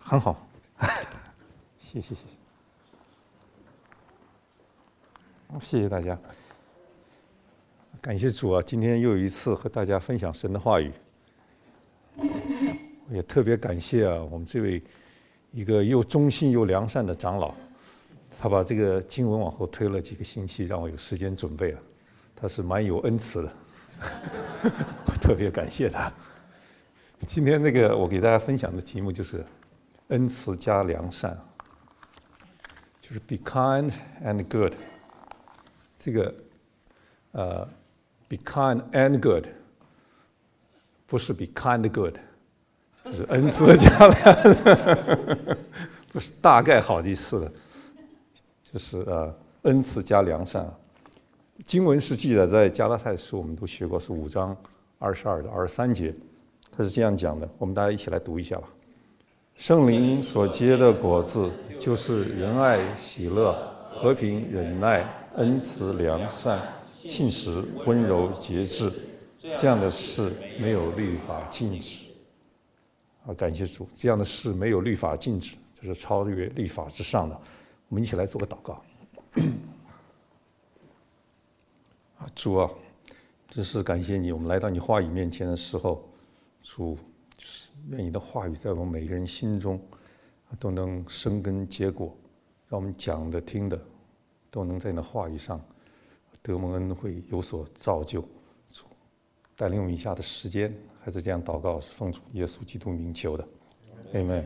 很好，谢谢，谢谢大家，感谢主啊！今天又一次和大家分享神的话语，也特别感谢啊，我们这位一个又忠心又良善的长老，他把这个经文往后推了几个星期，让我有时间准备了，他是蛮有恩慈的，我特别感谢他。今天我给大家分享的题目就是恩慈加良善，就是 be kind and good。这个be kind and good 不是 be kind good， 就是恩慈加良善，不是大概好的是的，就是恩慈加良善。经文是记载在加拉太书，我们都学过，是5章22到23节。他是这样讲的，我们大家一起来读一下吧。圣灵所结的果子，就是仁爱、喜乐、和平、忍耐、恩慈、良善、信实、温柔、节制。这样的事没有律法禁止。感谢主，这样的事没有律法禁止，这是超越律法之上的。我们一起来做个祷告。主啊，真是感谢你，我们来到你话语面前的时候，主就是愿你的话语在我们每个人心中都能生根结果，让我们讲的听的都能在你的话语上得蒙恩惠，有所造就。主带领我们以下的时间，还是这样祷告，是奉主耶稣基督名求的 Amen。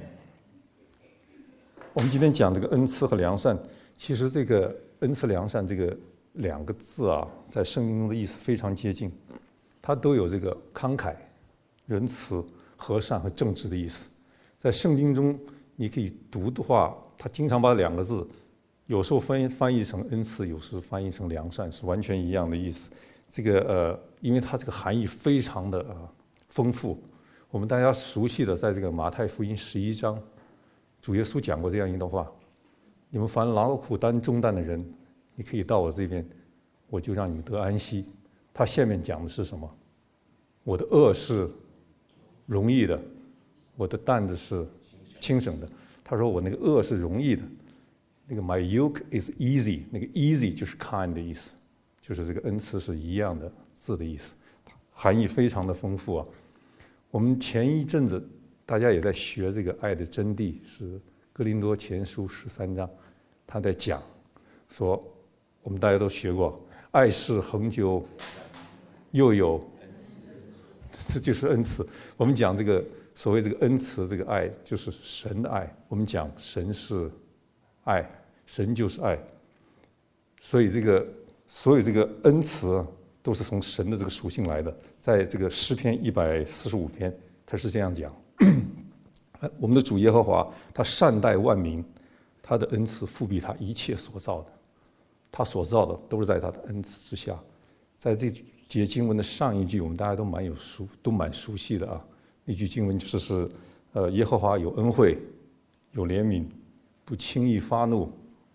我们今天讲这个恩慈和良善，其实这个恩慈良善这个2个字啊，在圣经中的意思非常接近，它都有这个慷慨、仁慈、和善和正直的意思。在圣经中你可以读的话，它经常把2个字有时候翻译成恩慈，有时候翻译成良善，是完全一样的意思。因为它这个含义非常的丰富。我们大家熟悉的，在这个马太福音11章，主耶稣讲过这样一段话：你们凡劳苦重担的人，你可以到我这边，我就让你们得安息。他下面讲的是什么？我的軛是容易的，我的担子是轻省的。他说我那个軛是容易的，那个 my yoke is easy， 那个 easy 就是 kind 的意思，就是这个恩慈是一样的字的意思，含义非常的丰富啊。我们前一阵子大家也在学这个爱的真谛，是哥林多前书13章，他在讲说，我们大家都学过，爱是恒久，又有，这就是恩慈。我们讲这个所谓这个恩慈，这个爱就是神的爱。我们讲神是爱，神就是爱，所以所有这个恩慈都是从神的这个属性来的。在这个诗篇145篇，他是这样讲：我们的主耶和华，他善待万民，他的恩慈复庇他一切所造的。他所造的都是在他的恩慈之下。在这节经文的上一句，我们大家都蛮熟悉的啊。那句经文就是耶和华有恩惠，有怜悯，不轻易发怒，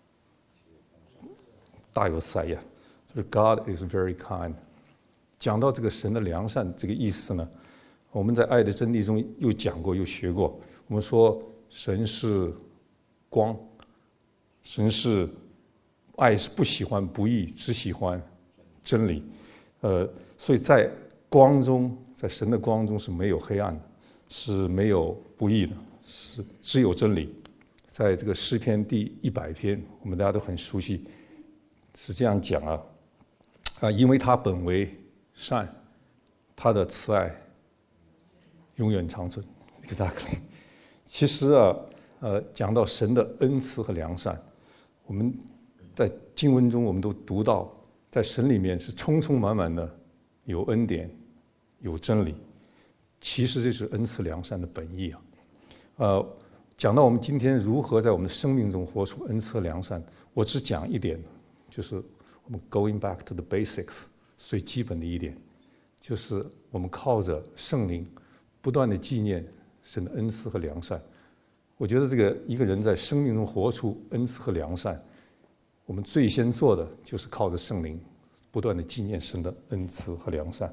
大有慈爱呀。就是 God is very kind。讲到这个神的良善这个意思呢，我们在爱的真谛中又讲过又学过。我们说神是光，神是爱，是不喜欢不义，只喜欢真理。所以在光中，在神的光中是没有黑暗的，是没有不义的，是只有真理。在这个诗篇第100篇，我们大家都很熟悉，是这样讲因为他本为善，他的慈爱永远长存。Exactly。其实讲到神的恩慈和良善，我们在经文中我们都读到，在神里面是充充满满的有恩典，有真理。其实这是恩慈良善的本意啊。讲到我们今天如何在我们的生命中活出恩慈良善，我只讲一点，就是我们 going back to the basics， 最基本的一点，就是我们靠着圣灵不断的纪念神的恩慈和良善。我觉得一个人在生命中活出恩慈和良善，我们最先做的就是靠着圣灵不断的纪念神的恩慈和良善。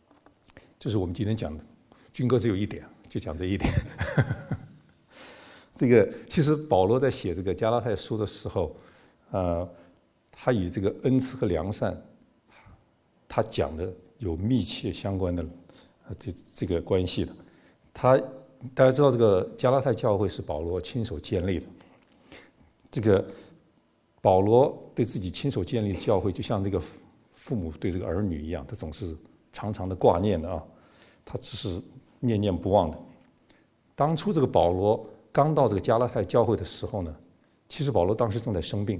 这是我们今天讲的，军哥只有一点，就讲这一点。 这个其实保罗在写这个加拉太书的时候，他与这个恩赐和良善，他讲的有密切相关的这个关系的。大家知道，这个加拉太教会是保罗亲手建立的。这个保罗对自己亲手建立的教会，就像这个父母对这个儿女一样，他总是常常的挂念的啊，他只是念念不忘的。当初这个保罗刚到这个加拉太教会的时候呢，其实保罗当时正在生病，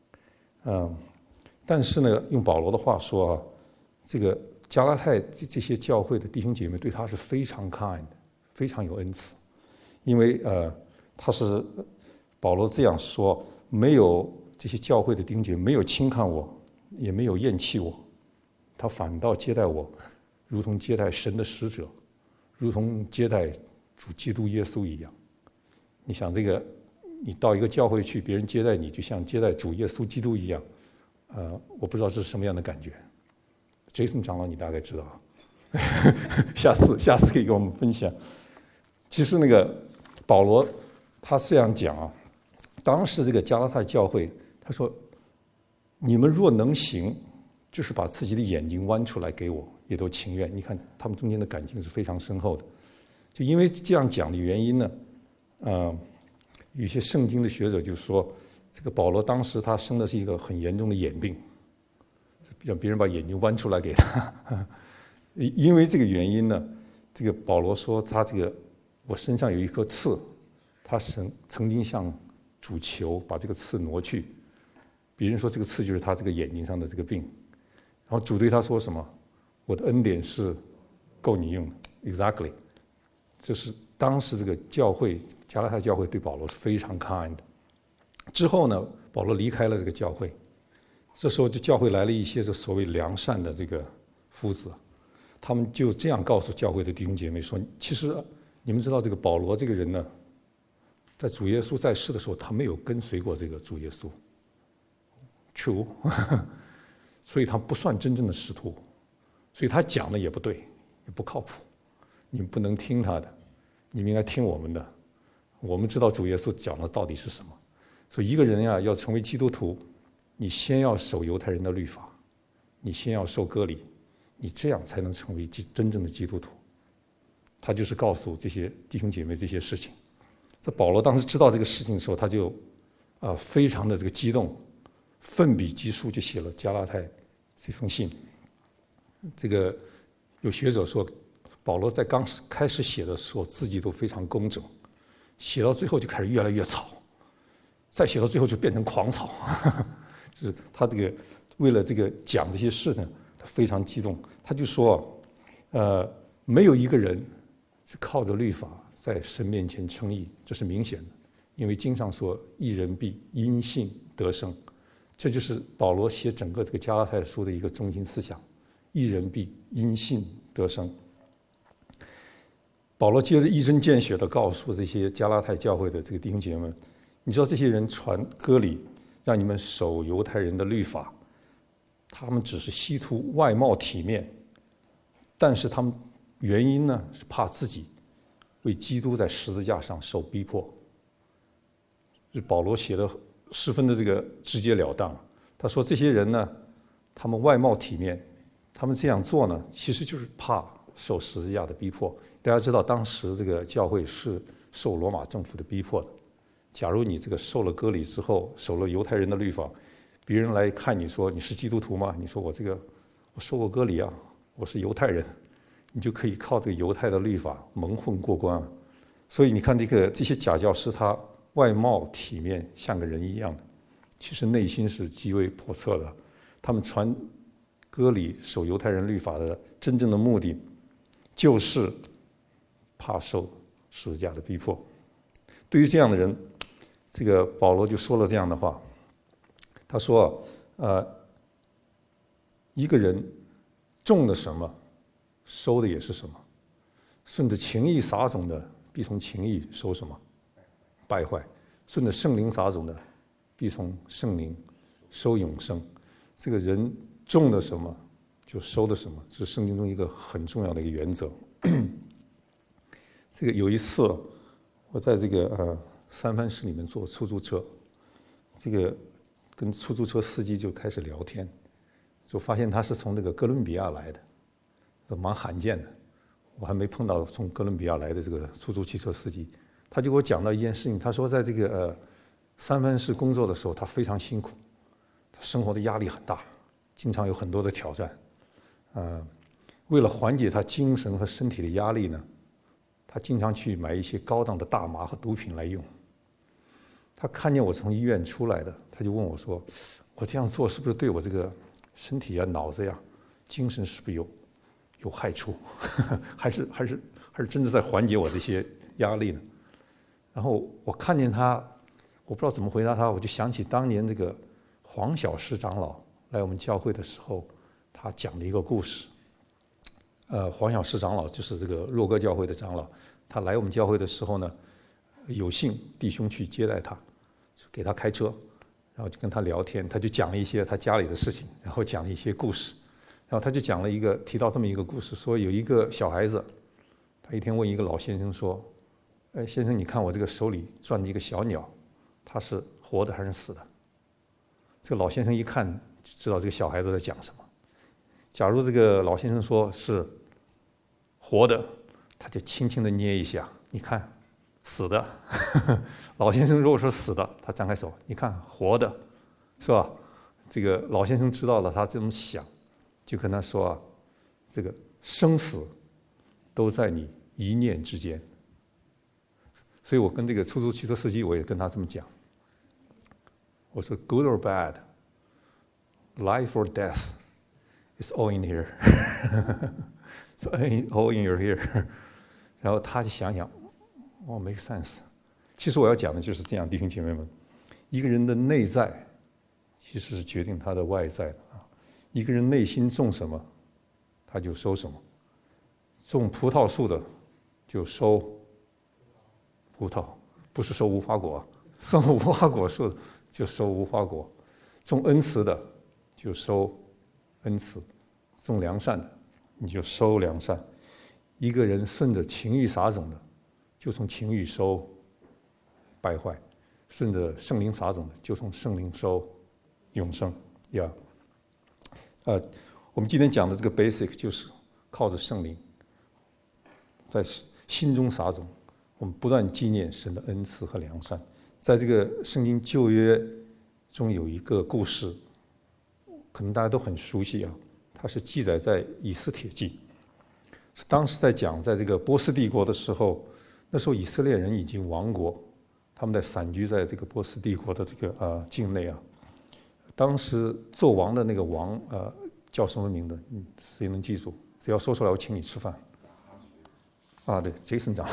但是呢，用保罗的话说啊，这个加拉太这些教会的弟兄姐妹对他是非常 kind 的，非常有恩慈，因为他是保罗这样说，没有这些教会的弟兄姐妹没有轻看我，也没有厌弃我，他反倒接待我，如同接待神的使者，如同接待主基督耶稣一样。你想这个，你到一个教会去，别人接待你，就像接待主耶稣基督一样，我不知道这是什么样的感觉。Jason 长老，你大概知道，下次可以跟我们分享。其实那个保罗他这样讲啊，当时这个加拉太教会，他说：“你们若能行，就是把自己的眼睛剜出来给我，也都情愿。”你看他们中间的感情是非常深厚的。就因为这样讲的原因呢，有些圣经的学者就说，这个保罗当时他生的是一个很严重的眼病，让别人把眼睛剜出来给他。因为这个原因呢，这个保罗说他我身上有一颗刺，他曾经向主求把这个刺挪去。别人说这个刺就是他这个眼睛上的这个病，然后主对他说什么？我的恩典是够你用的 ，exactly。这是当时这个教会加拉太教会对保罗是非常 kind 的。之后呢，保罗离开了这个教会，这时候就教会来了一些所谓良善的这个夫子，他们就这样告诉教会的弟兄姐妹说：“其实你们知道这个保罗这个人呢，在主耶稣在世的时候，他没有跟随过这个主耶稣 ，true， 所以他不算真正的使徒，所以他讲的也不对，也不靠谱。你们不能听他的，你们应该听我们的。我们知道主耶稣讲的到底是什么。所以一个人呀，要成为基督徒，你先要守犹太人的律法，你先要受割礼，你这样才能成为真正的基督徒。”他就是告诉这些弟兄姐妹这些事情。这保罗当时知道这个事情的时候，他就非常的这个激动，奋笔疾书就写了加拉太这封信。这个有学者说，保罗在刚开始写的时候，自己都非常工整，写到最后就开始越来越草，再写到最后就变成狂草。就是他这个为了这个讲这些事呢，他非常激动。他就说，没有一个人是靠着律法在神面前称义，这是明显的，因为经上说义人必因信得生，这就是保罗写整个这个加拉太书的一个中心思想，义人必因信得生。保罗接着一针见血地告诉这些加拉太教会的这个弟兄姐妹们，你知道这些人传割礼，让你们守犹太人的律法，他们只是希图外貌体面，但是他们原因呢是怕自己为基督在十字架上受逼迫。是保罗写的十分的这个直截了当。他说这些人呢，他们外貌体面，他们这样做呢，其实就是怕受十字架的逼迫。大家知道，当时这个教会是受罗马政府的逼迫的。假如你这个受了割礼之后，守了犹太人的律法，别人来看你说你是基督徒吗？你说我受过割礼啊，我是犹太人，你就可以靠这个犹太的律法蒙混过关。所以你看这些假教师，他外貌体面像个人一样的，其实内心是极为叵测的。他们传割礼守犹太人律法的真正的目的，就是怕受十字架的逼迫。对于这样的人，这个保罗就说了这样的话，他说一个人种的什么，收的也是什么。顺着情意撒种的，必从情意收什么？败坏。顺着圣灵撒种的，必从圣灵收永生。这个人种的什么，就收的什么，这是圣经中一个很重要的一个原则。这个有一次，我在这个三藩市里面坐出租车，这个跟出租车司机就开始聊天，就发现他是从这个哥伦比亚来的，蛮罕见的，我还没碰到从哥伦比亚来的这个出租汽车司机。他就给我讲到一件事情，他说在这个三藩市工作的时候，他非常辛苦，他生活的压力很大，经常有很多的挑战。为了缓解他精神和身体的压力呢，他经常去买一些高档的大麻和毒品来用。他看见我从医院出来的，他就问我说：“我这样做是不是对我这个身体啊、脑子呀、精神是不是有害处？还是真的在缓解我这些压力呢？”然后我看见他，我不知道怎么回答他，我就想起当年这个黄小石长老来我们教会的时候，他讲的一个故事。黄小石长老就是这个若歌教会的长老，他来我们教会的时候呢，有幸弟兄去接待他，给他开车，然后就跟他聊天，他就讲了一些他家里的事情，然后讲了一些故事，然后他就讲了提到这么一个故事，说有一个小孩子，他一天问一个老先生说：“哎，先生，你看我这个手里转着一个小鸟，它是活的还是死的？”这个老先生一看就知道这个小孩子在讲什么。假如这个老先生说是活的，他就轻轻地捏一下，你看，死的。老先生如果说死的，他张开手，你看，活的，是吧？这个老先生知道了，他这么想，就跟他说啊，这个生死都在你一念之间。所以我跟这个出租汽车司机，我也跟他这么讲，我说 good or bad, life or death, it's all in here. So all in your here. 然后他就想想make sense. 其实我要讲的就是这样，弟兄姐妹们，一个人的内在其实是决定他的外在的啊。一个人内心种什么，他就收什么。种葡萄树的就收葡萄，不是收无花果；种无花果树的就收无花果；种恩慈的就收恩慈；种良善的你就收良善。一个人顺着情欲撒种的，就从情欲收败坏；顺着圣灵撒种的，就从圣灵收永生。我们今天讲的这个 basic 就是靠着圣灵，在心中撒种，我们不断纪念神的恩慈和良善。在这个圣经旧约中有一个故事，可能大家都很熟悉啊，它是记载在以斯帖记。当时在讲，在这个波斯帝国的时候，那时候以色列人已经亡国，他们在散居在这个波斯帝国的这个境内啊。当时做王的那个王叫什么名字？谁能记住？只要说出来，我请你吃饭。对，Jason 长，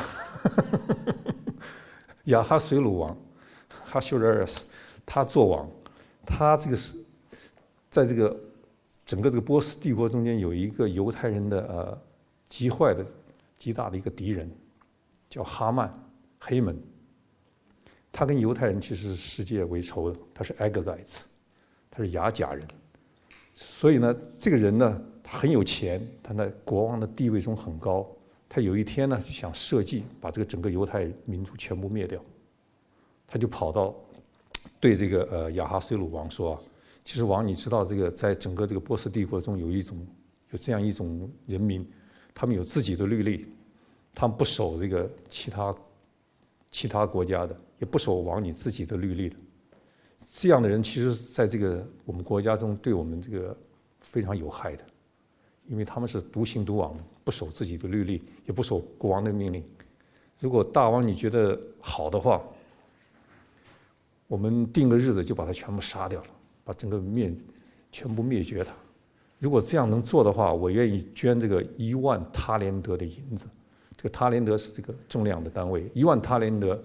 亚哈水鲁王哈修尔斯，他做王，他这个是在这个整个这个波斯帝国中间有一个犹太人的极大的一个敌人，叫哈曼黑门。他跟犹太人其实是世界为仇的，他是 Agagites， 他是雅甲人。所以呢，这个人呢，他很有钱，他在国王的地位中很高。他有一天呢，就想设计把这个整个犹太民族全部灭掉。他就跑到对这个亚哈水鲁王说：“其实王，你知道这个在整个这个波斯帝国中有这样一种人民，他们有自己的律例，他们不守这个其他国家的，也不守王你自己的律例的。这样的人，其实在这个我们国家中对我们这个非常有害的，因为他们是独行独往，不守自己的律例，也不守国王的命令。如果大王你觉得好的话，我们定个日子就把他全部杀掉了，把整个全部灭绝他。如果这样能做的话，我愿意捐这个1万他连德的银子。这个他连德是这个重量的单位，1万他连德，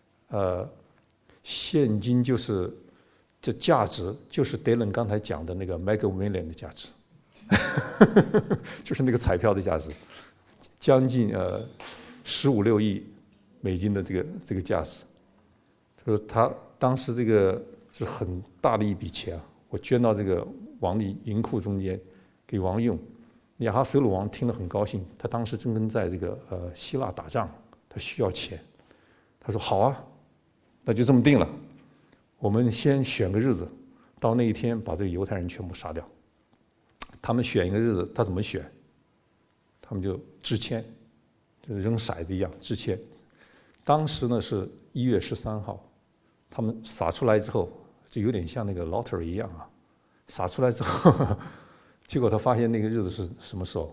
现金就是这价值，就是 Dylan 刚才讲的那个 Mega Million 的价值，就是那个彩票的价值，将近15-16亿美金的这个价值。他说他当时这个是很大的一笔钱，我捐到这个王的银库中间给王用。亚哈水鲁王听了很高兴，他当时正跟在这个希腊打仗，他需要钱。他说好啊， 那就这么定了。我们先选个日子，到那一天把这个犹太人全部杀掉。他们选一个日子，他怎么选？他们就支签，就是扔骰子一样支签。当时呢是1月13号，他们撒出来之后，就有点像那个 lottery 一样啊。撒出来之后，结果他发现那个日子是什么时候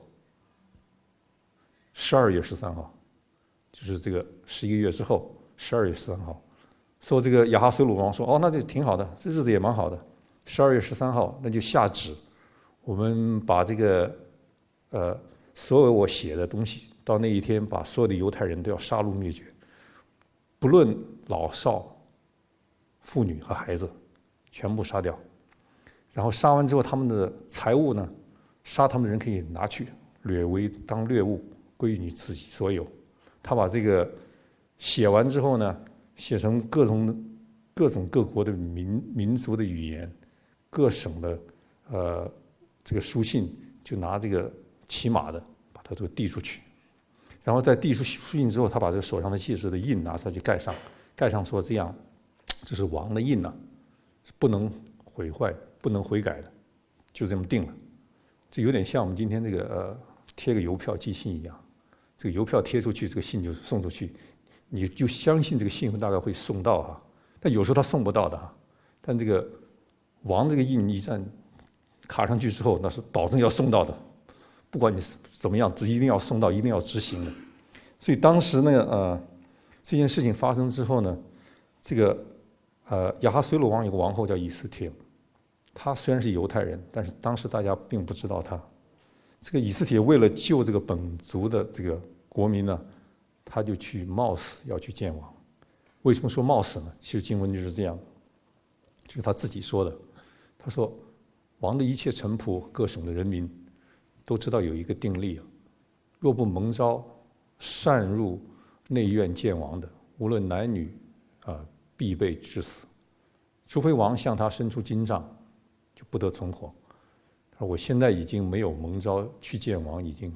？12月13号，就是这个11个月之后，12月13号。说这个亚哈随鲁王说：“哦，那就挺好的，这日子也蛮好的。12月13号，那就下旨，我们把这个所有我写的东西，到那一天把所有的犹太人都要杀戮灭绝，不论老少、妇女和孩子，全部杀掉。然后杀完之后，他们的财物呢，杀他们的人可以拿去掠为当掠物，归于你自己所有。”他把这个写完之后呢，写成各种各国的民族的语言，各省的这个书信，就拿这个骑马的把它都递出去。然后在递出书信之后，他把这个手上的戒指的印拿出来去盖上，盖上说这样，这是王的印呐，是不能毁坏、不能悔改的，就这么定了。这有点像我们今天这个贴个邮票寄信一样，这个邮票贴出去，这个信就送出去，你就相信这个信大概会送到哈。但有时候他送不到的哈。但这个王这个印一旦卡上去之后，那是保证要送到的，不管你怎么样，一定要送到，一定要执行的。所以当时呢，这件事情发生之后呢，这个亚哈随鲁王有个王后叫以斯帖，她虽然是犹太人，但是当时大家并不知道她。这个以斯帖为了救这个本族的这个国民呢，他就去冒死要去见王。为什么说冒死呢？其实经文就是这样，就是他自己说的。他说，王的一切臣仆、各省的人民都知道有一个定例啊，若不蒙召擅入内院见王的，无论男女必被致死，除非王向他伸出金杖，就不得存活。他说我现在已经没有蒙召去见王，已经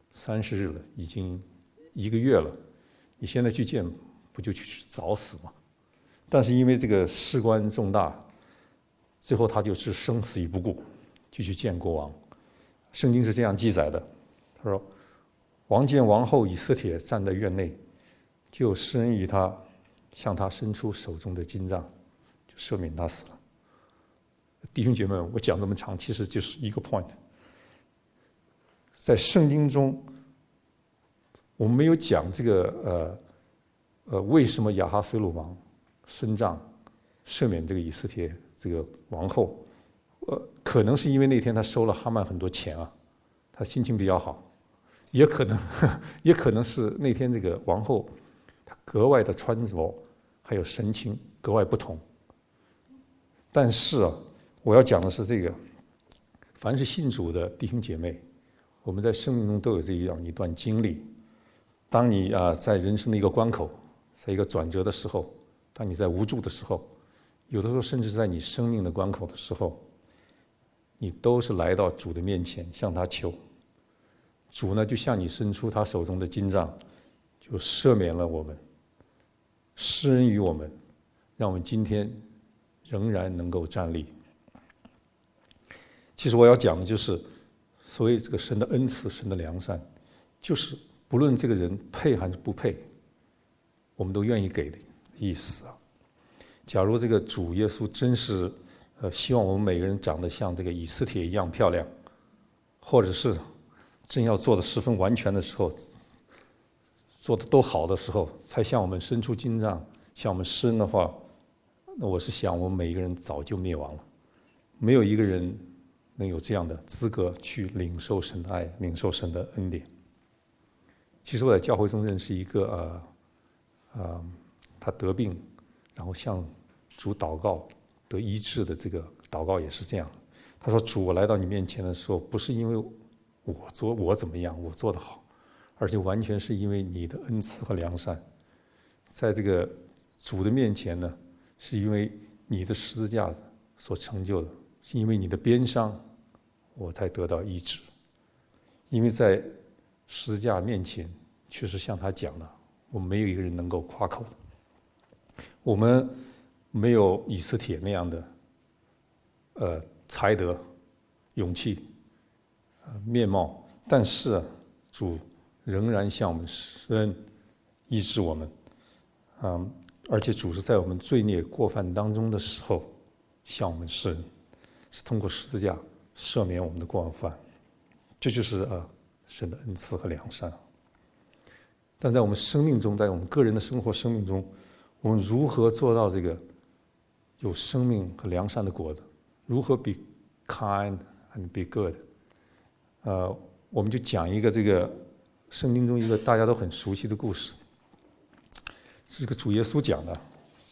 30日了，已经1个月了，你现在去见，不就去早死吗？但是因为这个事关重大，最后他就是生死于不顾，就去见国王。圣经是这样记载的，他说王见王后以斯帖站在院内，就施恩于他，向他伸出手中的金杖，就赦免他死了。弟兄姐妹们，我讲这么长，其实就是一个 point。在圣经中，我们没有讲这个为什么亚哈随鲁王伸杖赦免这个以斯帖这个王后？可能是因为那天他收了哈曼很多钱啊，他心情比较好，也可能是那天这个王后她格外的穿着还有神情格外不同。但是啊，我要讲的是这个，凡是信主的弟兄姐妹，我们在生命中都有这样一段经历。当你在人生的一个关口，在一个转折的时候，当你在无助的时候，有的时候甚至在你生命的关口的时候，你都是来到主的面前向他求。主呢就向你伸出他手中的金杖，就赦免了我们，施恩于我们，让我们今天仍然能够站立。其实我要讲的就是所谓这个神的恩慈，神的良善，就是不论这个人配还是不配，我们都愿意给的意思啊。假如这个主耶稣真是希望我们每个人长得像这个以斯帖一样漂亮，或者是真要做的十分完全的时候，做的都好的时候，才向我们伸出金杖，向我们施恩的话，那我是想我们每一个人早就灭亡了，没有一个人能有这样的资格去领受神的爱，领受神的恩典。其实我在教会中认识一个他得病，然后向主祷告得医治的这个祷告也是这样。他说：“主，我来到你面前的时候，不是因为我怎么样，我做得好，而且完全是因为你的恩慈和良善。在这个主的面前呢，是因为你的十字架所成就的，是因为你的鞭伤，我才得到医治。因为在十字架面前，确实像他讲的，我们没有一个人能够夸口的。我们没有以斯帖那样的才德、勇气、面貌，但是主仍然向我们施恩，医治我们，而且主是在我们罪孽过犯当中的时候向我们施恩，是通过十字架赦免我们的过犯，这就是神的恩赐和良善。但在我们生命中，在我们个人的生活生命中，我们如何做到这个有生命和良善的果子？如何 be kind and be good？ 我们就讲一个这个圣经中一个大家都很熟悉的故事，是这个主耶稣讲的。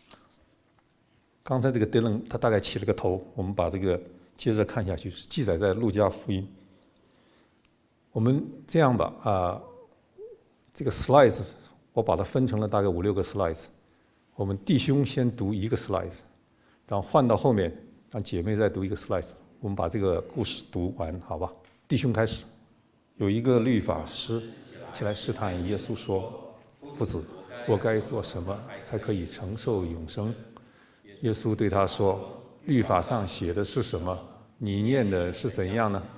刚才这个 Dylan 他大概起了个头，我们把这个接着看下去，是记载在路加福音。我们这样吧，这个 slides 我把它分成了大概5-6个 slides， 我们弟兄先读一个 slides， 然后换到后面让姐妹再读一个 slides， 我们把这个故事读完，好吧？弟兄开始。有一个律法师起来试探耶稣说：“夫子，我该做什么才可以承受永生？”耶稣对他说：“律法上写的是什么？你念的是怎样呢？”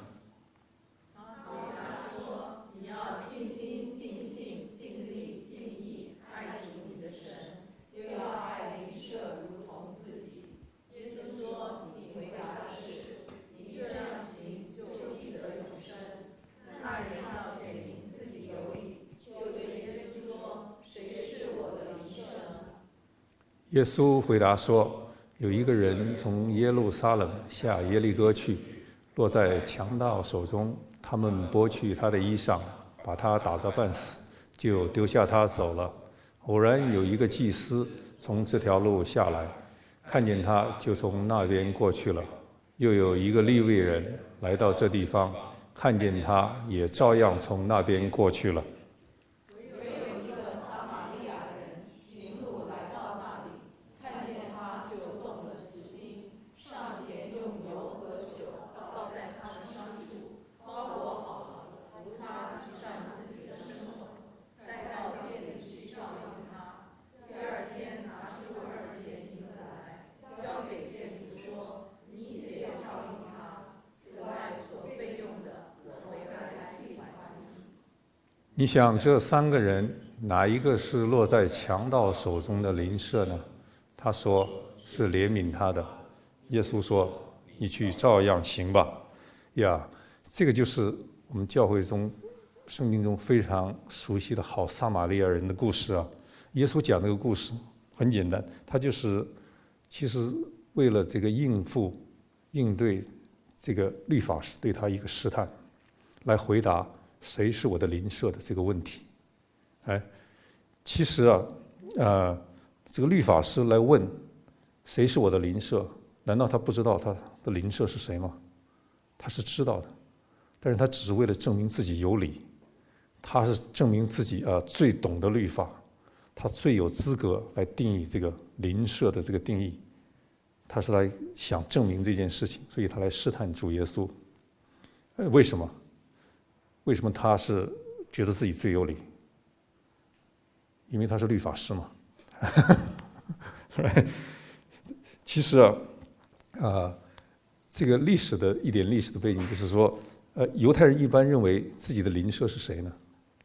耶稣回答说：“有一个人从耶路撒冷下耶利哥去，落在强盗手中，他们剥去他的衣裳，把他打个半死，就丢下他走了。偶然有一个祭司从这条路下来，看见他，就从那边过去了。又有一个利未人来到这地方，看见他，也照样从那边过去了。你想这3个人哪一个是落在强盗手中的邻舍呢？他说是怜悯他的。耶稣说：“你去照样行吧。”呀，这个就是我们教会中圣经中非常熟悉的好撒玛利亚人的故事啊。耶稣讲这个故事很简单，他就是其实为了这个应对这个律法师对他一个试探，来回答谁是我的邻舍的这个问题。其实这个律法师来问谁是我的邻舍，难道他不知道他的邻舍是谁吗？他是知道的，但是他只是为了证明自己有理，他是证明自己最懂得律法，他最有资格来定义这个邻舍的这个定义，他是来想证明这件事情，所以他来试探主耶稣。为什么？为什么他是觉得自己最有理？因为他是律法师嘛。其实这个历史的背景就是说，犹太人一般认为自己的邻舍是谁呢？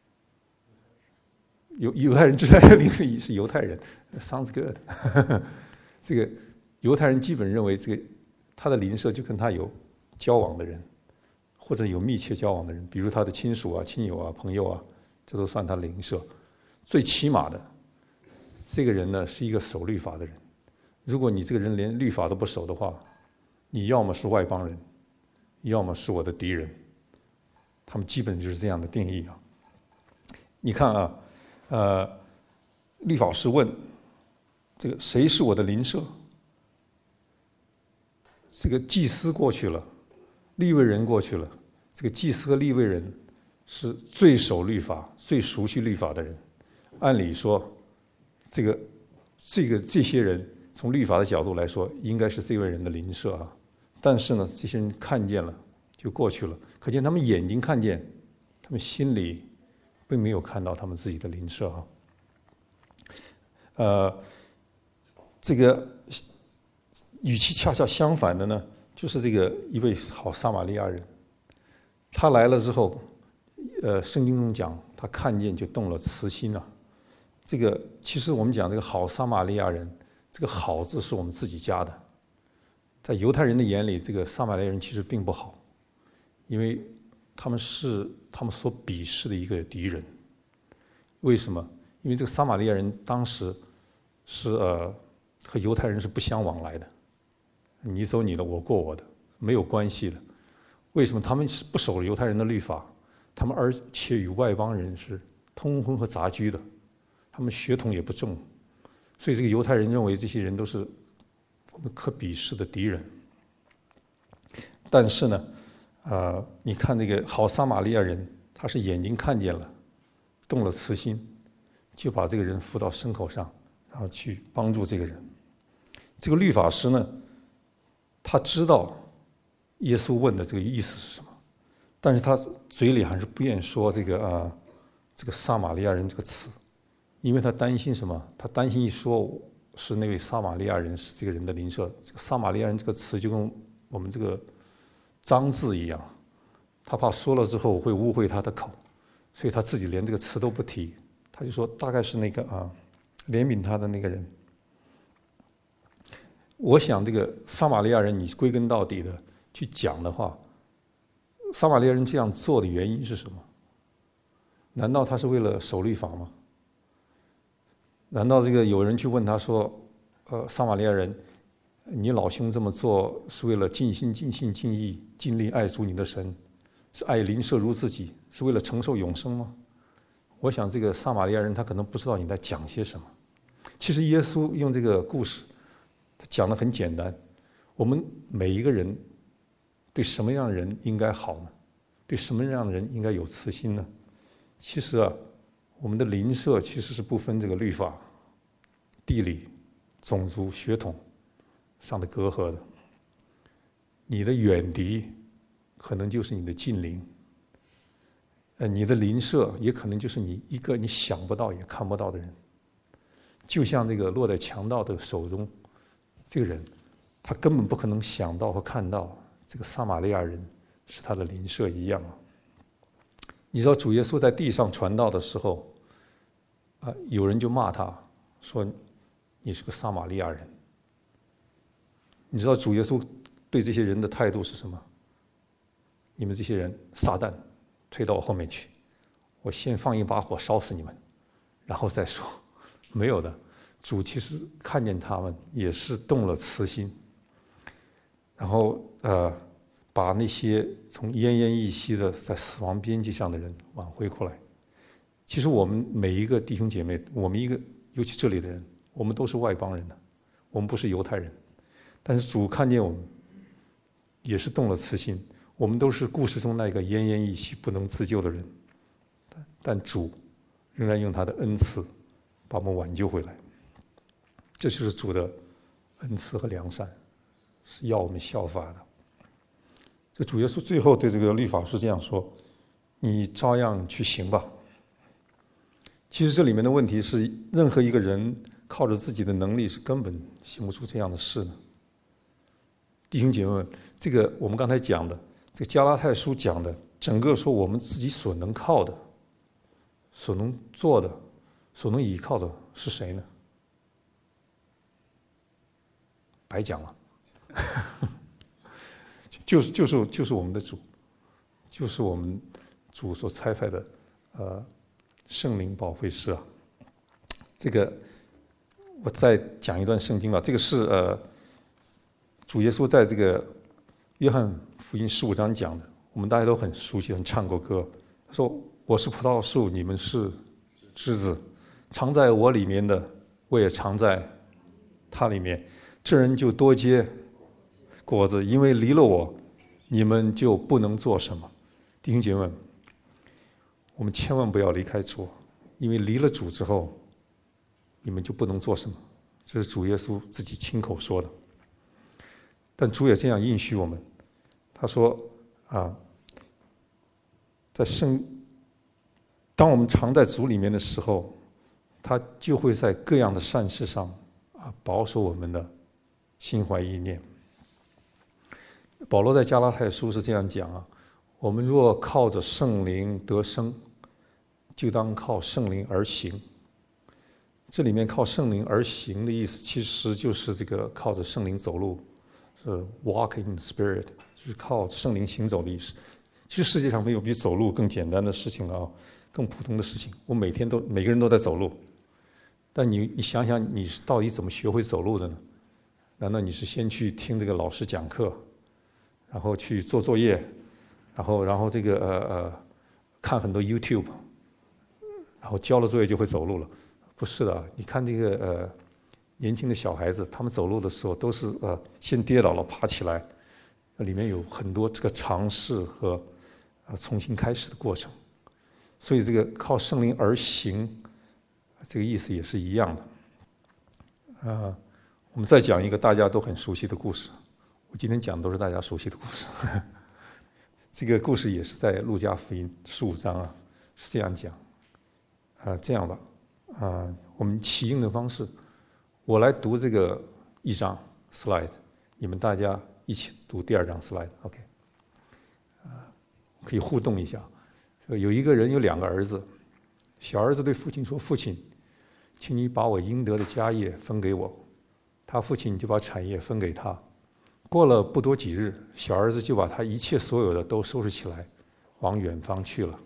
犹太人知道邻舍是犹太人 ，sounds good 。这个犹太人基本认为这个他的邻舍就跟他有交往的人，或者有密切交往的人，比如他的亲属啊、亲友啊、朋友啊，这都算他的邻舍。最起码的，这个人呢是一个守律法的人。如果你这个人连律法都不守的话，你要么是外邦人，要么是我的敌人。他们基本就是这样的定义啊。你看律法师问这个谁是我的邻舍？这个祭司过去了，利未人过去了。这个祭司和利未人是最守律法、最熟悉律法的人。按理说，这些人从律法的角度来说，应该是这位人的邻舍啊。但是呢，这些人看见了就过去了，可见他们眼睛看见，他们心里并没有看到他们自己的邻舍啊。这个与其恰恰相反的呢，就是这个一位好撒玛利亚人，他来了之后，圣经中讲他看见就动了慈心啊。这个其实我们讲这个好撒玛利亚人，这个好字是我们自己加的，在犹太人的眼里，这个撒玛利亚人其实并不好，因为他们是他们所鄙视的一个敌人。为什么？因为这个撒玛利亚人当时是和犹太人是不相往来的，你走你的，我过我的，没有关系的。为什么？他们是不守犹太人的律法，他们而且与外邦人是通婚和杂居的，他们血统也不正，所以这个犹太人认为这些人都是我们可鄙视的敌人。但是呢，你看那个好撒玛利亚人，他是眼睛看见了，动了慈心，就把这个人扶到牲口上，然后去帮助这个人。这个律法师呢，他知道耶稣问的这个意思是什么，但是他嘴里还是不愿说这个撒玛利亚人这个词，因为他担心什么？他担心一说是那位撒玛利亚人是这个人的邻舍，这个撒玛利亚人这个词就跟我们这个脏字一样，他怕说了之后会污秽他的口，所以他自己连这个词都不提，他就说大概是那个怜悯他的那个人。我想这个撒玛利亚人，你归根到底的去讲的话，撒玛利亚人这样做的原因是什么？难道他是为了守律法吗？难道这个有人去问他说，撒玛利亚人，你老兄这么做是为了尽心尽性尽意尽力爱主你的神，是爱邻舍如自己，是为了承受永生吗？我想这个撒玛利亚人他可能不知道你在讲些什么。其实耶稣用这个故事，他讲得很简单，我们每一个人对什么样的人应该好呢？对什么样的人应该有慈心呢？其实我们的邻舍其实是不分这个律法、地理、种族、血统上的隔阂的。你的远敌可能就是你的近邻，你的邻舍也可能就是你一个你想不到也看不到的人。就像这个落在强盗的手中，这个人他根本不可能想到和看到这个撒玛利亚人是他的邻舍一样。你知道主耶稣在地上传道的时候，有人就骂他说你是个撒玛利亚人。你知道主耶稣对这些人的态度是什么？你们这些人撒旦，推到我后面去，我先放一把火烧死你们，然后再说。没有的，主其实看见他们也是动了慈心，然后把那些从奄奄一息的在死亡边际上的人挽回过来。其实我们每一个弟兄姐妹，我们尤其这里的人，我们都是外邦人的，我们不是犹太人，但是主看见我们也是动了慈心，我们都是故事中那个奄奄一息不能自救的人，但主仍然用他的恩赐把我们挽救回来。这就是主的恩赐和良善，是要我们效法的。这主耶稣最后对这个律法师这样说：你照样去行吧。其实这里面的问题是，任何一个人靠着自己的能力是根本行不出这样的事的。弟兄姐妹们，这个我们刚才讲的，这个加拉太书讲的，整个说我们自己所能靠的、所能做的、所能依靠的是谁呢？白讲了，就是我们的主，就是我们主所差派的圣灵保惠师啊。这个我再讲一段圣经吧，这个是主耶稣在这个约翰福音15章讲的，我们大家都很熟悉，很唱过歌。他说：“我是葡萄树，你们是枝子，常在我里面的，我也常在他里面。这人就多结果子，因为离了我，你们就不能做什么。”弟兄姐妹们，我们千万不要离开主，因为离了主之后，你们就不能做什么。这是主耶稣自己亲口说的。但主也这样应许我们，他说当我们常在主里面的时候，他就会在各样的善事上保守我们的心怀意念。保罗在加拉太书是这样讲啊：我们若靠着圣灵得生，就当靠圣灵而行。这里面靠圣灵而行的意思，其实就是这个靠着圣灵走路，是 walk in spirit， 就是靠圣灵行走的意思。其实世界上没有比走路更简单的事情了啊，更普通的事情。我每个人都在走路，但你想想，你是到底怎么学会走路的呢？难道你是先去听这个老师讲课，然后去做作业，然后这个看很多 YouTube， 然后交了作业就会走路了？不是的，你看这个年轻的小孩子，他们走路的时候都是先跌倒了爬起来，里面有很多这个尝试和重新开始的过程。所以这个靠圣灵而行，这个意思也是一样的。我们再讲一个大家都很熟悉的故事。我今天讲的都是大家熟悉的故事。这个故事也是在路加福音15章啊，是这样讲。这样吧。我们起应的方式，我来读这个1章 slide， 你们大家一起读第2章 slide，OK，可以互动一下。有一个人有2个儿子，小儿子对父亲说：“父亲，请你把我应得的家业分给我。”他父亲就把产业分给他。过了不多几日，小儿子就把他一切所有的都收拾起来，往远方去了。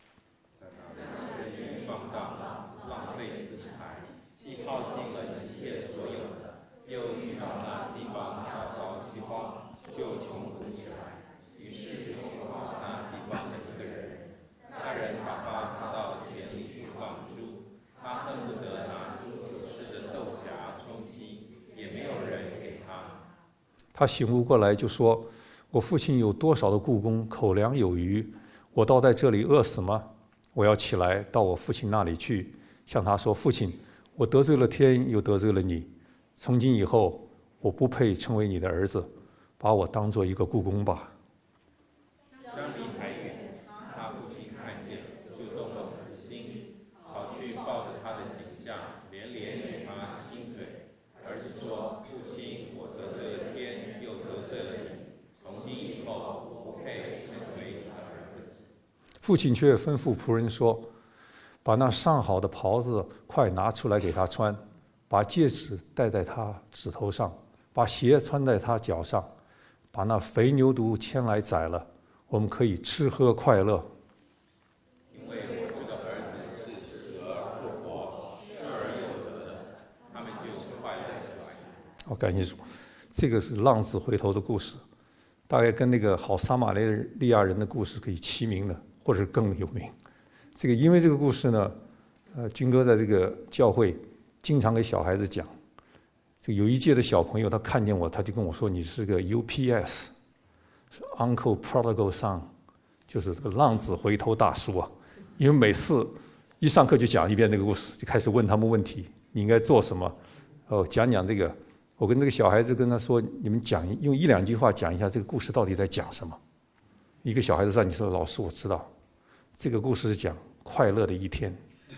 他醒悟过来就说：“我父亲有多少的雇工，口粮有余，我倒在这里饿死吗？我要起来到我父亲那里去，向他说：父亲，我得罪了天，又得罪了你。从今以后，我不配称为你的儿子，把我当做一个雇工吧。” 相离还远，他父亲看见，就动了慈心，跑去抱着他的颈项，连连与他亲嘴。儿子说：“父亲，我得罪了天，又得罪了你。从今以后，我不配称为你的儿子。” 父亲却吩咐仆人说：“把那上好的袍子快拿出来给他穿，把戒指戴在他指头上，把鞋穿在他脚上，把那肥牛犊牵来宰了，我们可以吃喝快乐。 因为我这个儿子是死而复活，失而又得的，他们就快乐起来。” 感谢主，这个是浪子回头的故事，大概跟那个好撒玛利亚人的故事可以齐名的，或者更有名。因为这个故事呢，军哥在这个教会经常给小孩子讲。有一届的小朋友，他看见我，他就跟我说：“你是个 UPS， 是 Uncle Prodigal Son， 就是这个浪子回头大叔啊。”因为每次一上课就讲一遍这个故事，就开始问他们问题：你应该做什么？讲这个。我跟这个小孩子跟他说：“你们用1-2句话讲一下这个故事到底在讲什么。”一个小孩子站起说：“老师，我知道，这个故事是讲快乐的一天。”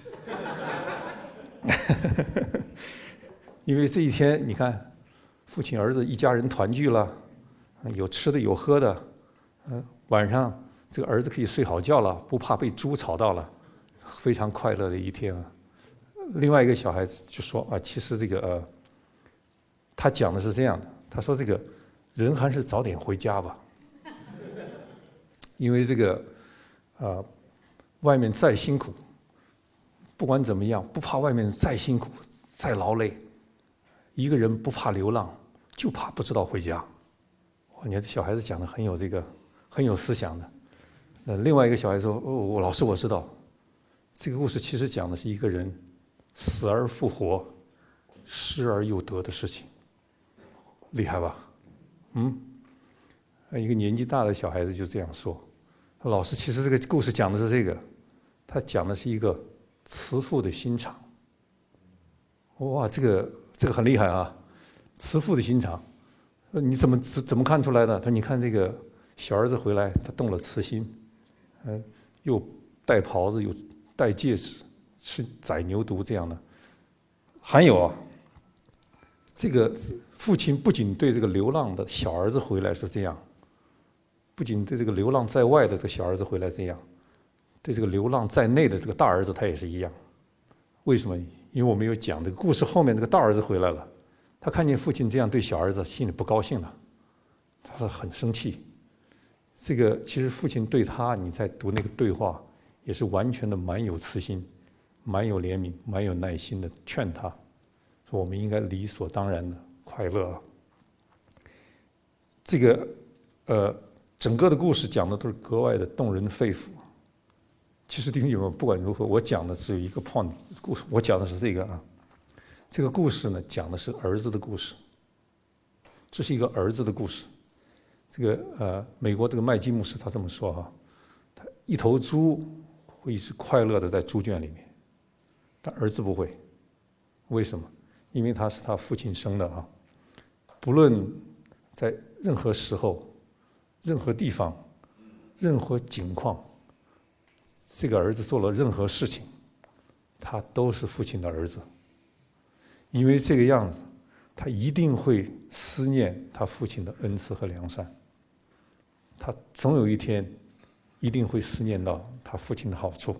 因为这一天，你看，父亲儿子一家人团聚了，有吃的有喝的，晚上这个儿子可以睡好觉了，不怕被猪吵到了，非常快乐的一天啊。另外一个小孩子就说：“其实这个他讲的是这样的，他说这个人还是早点回家吧，因为这个外面再辛苦，不管怎么样，不怕外面再辛苦再劳累。一个人不怕流浪，就怕不知道回家。”你看这小孩子讲的很有思想的。另外一个小孩子说：“老师，我知道，这个故事其实讲的是一个人死而复活，失而又得的事情。”厉害吧？一个年纪大的小孩子就这样说：“老师，其实这个故事讲的是这个，他讲的是一个慈父的心肠。”哇，这个很厉害啊！慈父的心肠，你怎么看出来的？他说：“你看这个小儿子回来，他动了慈心，又戴袍子，又戴戒指，宰牛犊这样的。还有这个父亲不仅对这个流浪的小儿子回来是这样，不仅对这个流浪在外的这个小儿子回来这样，对这个流浪在内的这个大儿子他也是一样。为什么？因为我们有讲这个故事后面这个大儿子回来了，他看见父亲这样对小儿子，心里不高兴了，他是很生气。这个其实父亲对他，你在读那个对话，也是完全的蛮有慈心，蛮有怜悯，蛮有耐心的劝他，说我们应该理所当然的快乐啊。这个整个的故事讲的都是格外的动人肺腑。其实弟兄姐妹，不管如何，我讲的只有一个 point， 故事我讲的是这个啊。这个故事呢，讲的是儿子的故事，这是一个儿子的故事。这个美国这个麦基牧师他这么说哈，他一头猪会一直快乐的在猪圈里面，但儿子不会。为什么？因为他是他父亲生的啊。不论在任何时候、任何地方、任何境况，这个儿子做了任何事情，他都是父亲的儿子。因为这个样子，他一定会思念他父亲的恩慈和良善。他总有一天一定会思念到他父亲的好处。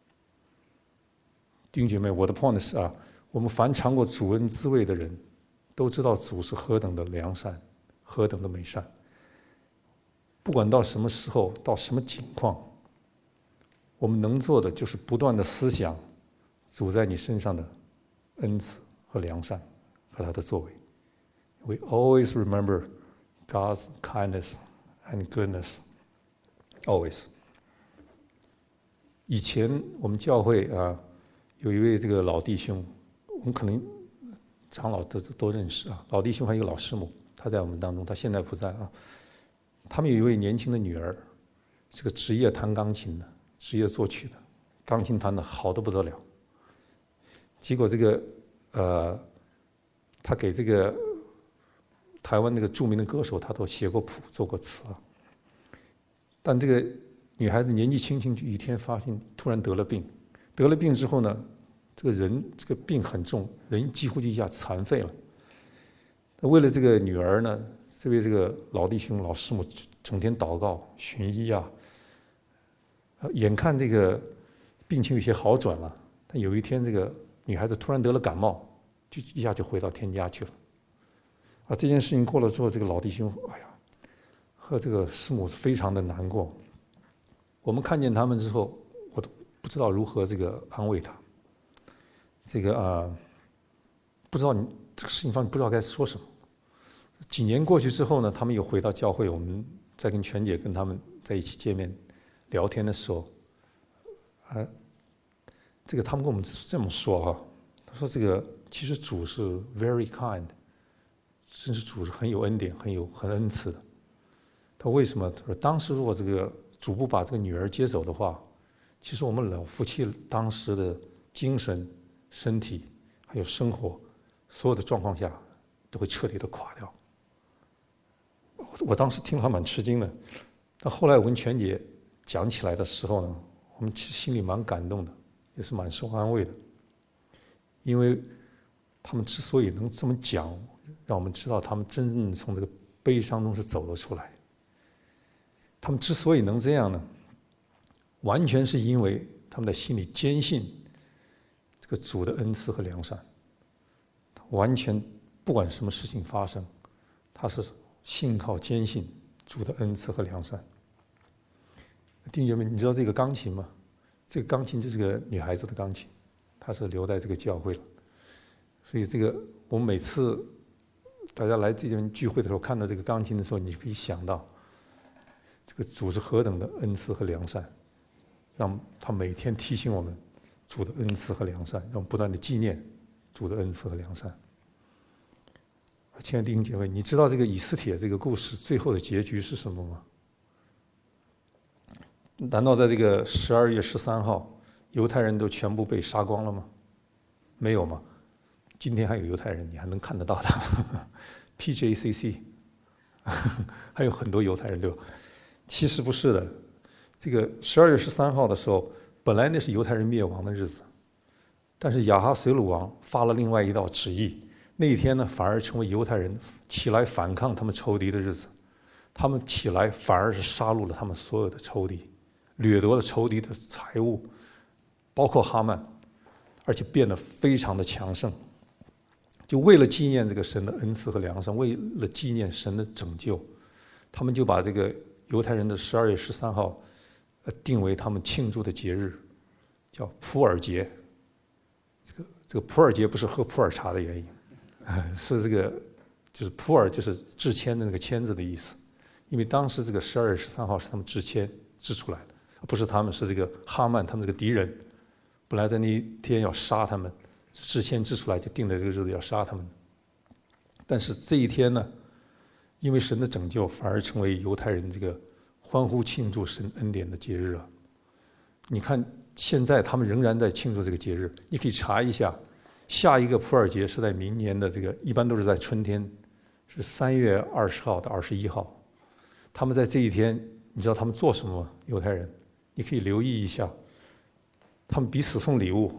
弟兄姐妹，我的 point 是啊，我们凡尝过主恩滋味的人，都知道主是何等的良善，何等的美善。不管到什么时候，到什么境况，我们能做的就是不断的思想主在你身上的恩慈和良善和他的作为。We always remember God's kindness and goodness, always. 以前我们教会啊，有一位这个老弟兄，我们可能长老都认识啊。老弟兄还有老师母，他在我们当中，他现在不在啊。他们有一位年轻的女儿，是个职业弹钢琴的，职业作曲的，钢琴弹得好得不得了。结果这个他给这个台湾那个著名的歌手，他都写过谱、做过词啊。但这个女孩子年纪轻轻，就一天发现突然得了病，得了病之后呢，这个人这个病很重，人几乎就一下残废了。为了这个女儿呢，这位这个老弟兄、老师母整天祷告、寻医啊。眼看这个病情有些好转了，但有一天这个女孩子突然得了感冒，就一下就回到天家去了。这件事情过了之后，这个老弟兄，哎呀，和这个师母非常的难过。我们看见他们之后，我都不知道如何这个安慰他。这个不知道你这个事情上不知道该说什么。几年过去之后呢，他们又回到教会，我们再跟全姐跟他们在一起见面聊天的时候，这个他们跟我们这么说啊，他说这个其实主是 very kind， 真是主是很有恩典、很恩慈的。他为什么？他说当时如果这个主不把这个女儿接走的话，其实我们老夫妻当时的精神、身体还有生活，所有的状况下都会彻底的垮掉。我当时听了还蛮吃惊的，但后来我跟全姐讲起来的时候呢，我们其实心里蛮感动的，也是蛮受安慰的。因为他们之所以能这么讲，让我们知道他们真正从这个悲伤中是走了出来。他们之所以能这样呢，完全是因为他们的心里坚信这个主的恩慈和良善，完全不管什么事情发生，他是信靠坚信主的恩慈和良善。弟兄姐妹，你知道这个钢琴吗？这个钢琴就是个女孩子的钢琴，她是留在这个教会了。所以这个我们每次大家来这边聚会的时候，看到这个钢琴的时候，你可以想到这个主是何等的恩慈和良善，让他每天提醒我们主的恩慈和良善，让我们不断的纪念主的恩慈和良善。亲爱的弟兄姐妹，你知道这个以斯帖这个故事最后的结局是什么吗？难道在这个12月13号，犹太人都全部被杀光了吗？没有吗？今天还有犹太人，你还能看得到他，PJCC， 还有很多犹太人都。其实不是的，这个12月13号的时候，本来那是犹太人灭亡的日子，但是亚哈随鲁王发了另外一道旨意， 那一天呢，反而成为犹太人起来反抗他们仇敌的日子。他们起来反而是杀戮了他们所有的仇敌，掠夺了仇敌的财物，包括哈曼，而且变得非常的强盛。就为了纪念这个神的恩赐和良善，为了纪念神的拯救，他们就把这个犹太人的12月13号，定为他们庆祝的节日，叫普尔节。这个普尔节不是喝普洱茶的原因，是这个就是普洱就是制签的那个签字的意思。因为当时这个12月13号是他们制签制出来的，不是他们，是这个哈曼他们这个敌人，本来在那一天要杀他们，制签制出来就定在这个日子要杀他们。但是这一天呢，因为神的拯救，反而成为犹太人这个欢呼庆祝神恩典的节日啊。你看现在他们仍然在庆祝这个节日，你可以查一下，下一个普洱节是在明年的这个，一般都是在春天，是3月20号到21号。他们在这一天，你知道他们做什么吗？犹太人，你可以留意一下，他们彼此送礼物，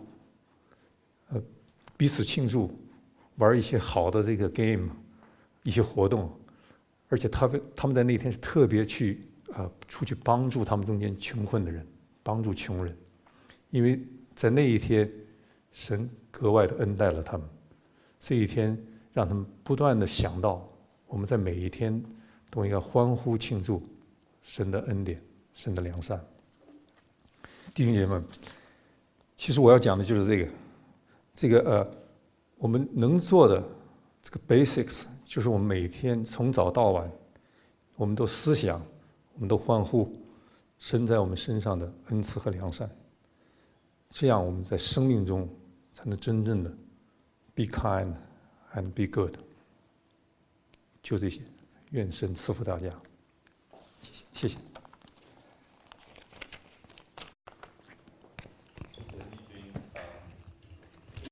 彼此庆祝，玩一些好的这个 game， 一些活动，而且他们在那天是特别去出去帮助他们中间穷困的人，帮助穷人，因为在那一天，神格外的恩待了他们，这一天让他们不断的想到，我们在每一天都应该欢呼庆祝神的恩典，神的良善。弟兄姐妹们，其实我要讲的就是这个我们能做的这个 basics， 就是我们每天从早到晚，我们都思想，我们都欢呼神在我们身上的恩赐和良善，这样我们在生命中才能真正的 be kind and be good。就这些，愿神赐福大家，谢谢。